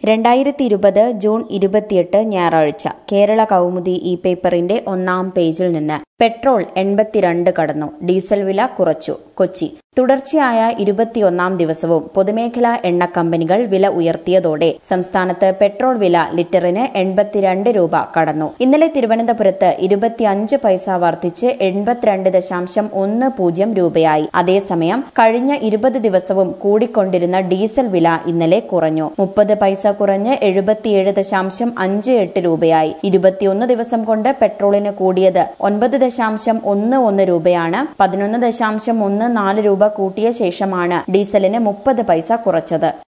2020 June 28 ഞായറാഴ്ച കേരള കൗമുദി ഈ പേപ്പറിന്റെ ഒന്നാം പേജിൽ നിന്ന് പെട്രോൾ 82 കടന്നു, ഡീസൽ വില കുറച്ചു. കൊച്ചി തുടർച്ചയായ 21 ദിവസവും പൊതുമേഖലാ എണ്ണ കമ്പനികൾ വില ഉയർത്തിയതോടെ സംസ്ഥാനത്ത് പെട്രോൾ വില ലിറ്ററിന് 82 രൂപ കടന്നു. ഇന്നലെ തിരുവനന്തപുരത്ത് 25 പൈസ വർദ്ധിച്ച് 82.10 രൂപയായി. അതേസമയം കഴിഞ്ഞ 20 ദിവസവും കൂടിക്കൊണ്ടിരുന്ന ഡീസൽ വില ഇന്നലെ കുറഞ്ഞു. 30 പൈസ കുറഞ്ഞ് 77.58 രൂപയായി. 21 ദിവസം കൊണ്ട് പെട്രോളിന് കൂടിയത് 9.11 രൂപയാണ്. 11.14 രൂപ കൂട്ടിയ ശേഷമാണ് ഡീസലിന് 30 പൈസ കുറച്ചത്.